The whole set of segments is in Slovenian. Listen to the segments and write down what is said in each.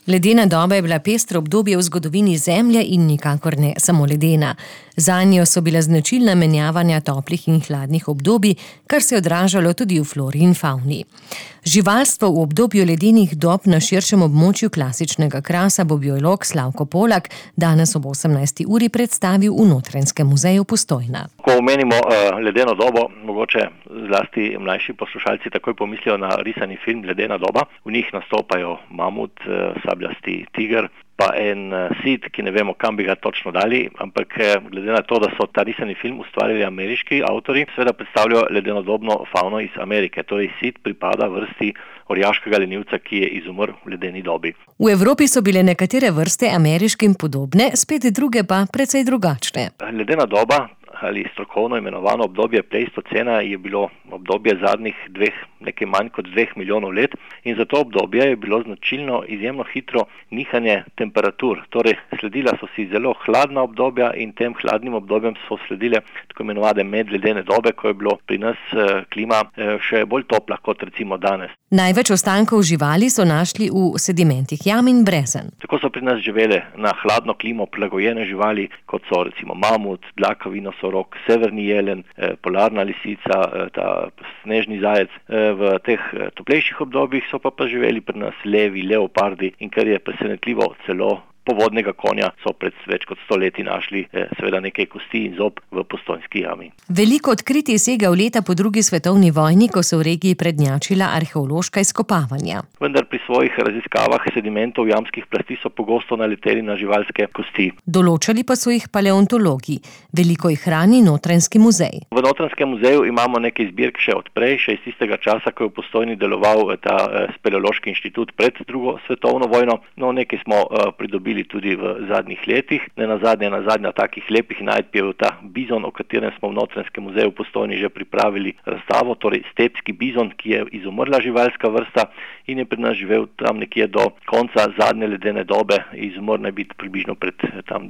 Ledena doba je bila pestro obdobje v zgodovini Zemlje in nikakor ne samo ledena. Zanjo so bila značilna menjavanja toplih in hladnih obdobij, kar se je odražalo tudi v flori in favni. Živalstvo v obdobju ledenih dob na širšem območju klasičnega Krasa bo biolog Slavko Polak danes ob 18. uri predstavil v Notranjskem muzeju Postojna. Ko omenimo ledeno dobo, mogoče zlasti mlajši poslušalci takoj pomislijo na risani film Ledena doba. V njih nastopajo mamut, sabljasti tiger, pa en sit, ki ne vemo, kam bi ga točno dali, ampak glede na to, da so ta risani film ustvarili ameriški avtori, seveda predstavljajo ledenodobno favno iz Amerike. Torej sit pripada vrsti orjaškega lenivca, ki je izumrl v ledeni dobi. V Evropi so bile nekatere vrste ameriškim podobne, spet druge pa precej drugačne. Ledena doba ali strokovno imenovano obdobje pleistocena je bilo obdobje zadnjih nekaj manj kot 2 milijonov let in za to obdobje je bilo značilno izjemno hitro nihanje temperatur. Torej, sledila so si zelo hladna obdobja in tem hladnim obdobjem so sledile tako imenovane medledene dobe, ko je bilo pri nas klima še bolj topla kot recimo danes. Največ ostankov živali so našli v sedimentih jam in brezen. Tako so pri nas živele na hladno klimo prilagojene živali, kot so recimo mamut, dlakavi nosorog, severni jelen, polarna lisica, ta snežni zajec. V teh toplejših obdobjih so pa živeli pri nas levi, leopardi in kar je presenetljivo, celo povodnega konja so pred več kot 100 leti našli seveda nekaj kosti in zob v Postojnski jami. Veliko odkritij sega v leta po drugi svetovni vojni, ko so v regiji prednjačila arheološka izkopavanja. Vendar pri svojih raziskavah sedimentov jamskih plasti so pogosto naleteli na živalske kosti. Določali pa so jih paleontologi. Veliko jih hrani Notranjski muzej. V Notranjskem muzeju imamo nekaj zbirk še od prej, še iz tistega časa, ko je v Postojni deloval ta speleološki inštitut pred drugo svetovno vojno. No, nekaj smo pridobili tudi v zadnjih letih. Nazadnje takih lepih najdb je bil ta bizon, o katerem smo v Notranjskem muzeju v Postojni že pripravili razstavo, torej stepski bizon, ki je izumrla živalska vrsta in je pri nas živel tam nekje do konca zadnje ledene dobe, izumrl naj biti približno pred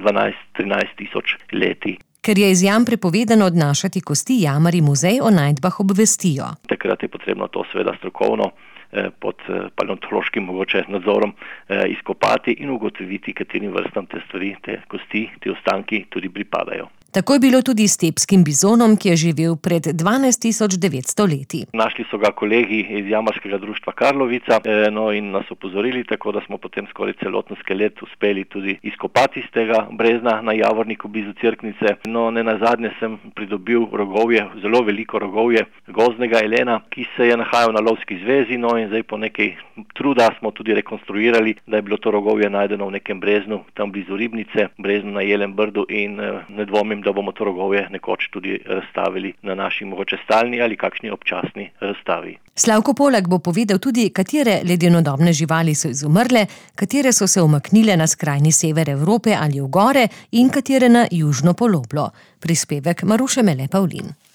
12-13 tisoč leti. Ker je iz jam prepovedano odnašati kosti, jamarji muzej o najdbah obvestijo. Takrat je potrebno to seveda strokovno pod paleontološkim mogoče nadzorom izkopati in ugotoviti, katerim vrstam te stvari, te kosti, te ostanki tudi pripadajo. Tako je bilo tudi s stepskim bizonom, ki je živel pred 12.900 leti. Našli so ga kolegi iz jamarskega društva Karlovica in nas opozorili, tako da smo potem skoraj celoten skelet uspeli tudi izkopati iz tega brezna na Javorniku blizu Cerknice. Nenazadnje sem pridobil rogovje, zelo veliko rogovje gozdnega jelena, ki se je nahajal na lovski zvezi, in zdaj po nekaj truda smo tudi rekonstruirali, da je bilo to rogovje najdeno v nekem breznu, tam blizu Ribnice, breznu na Jelem Brdu in ne dvomim, da bomo to rogovje nekoč tudi razstavili na naši mogoče stalni ali kakšni občasni razstavi. Slavko Polak bo povedal tudi, katere ledenodobne živali so izumrle, katere so se umaknile na skrajni sever Evrope ali v gore in katere na južno poloblo. Prispevek Maruše Mele Pavlin.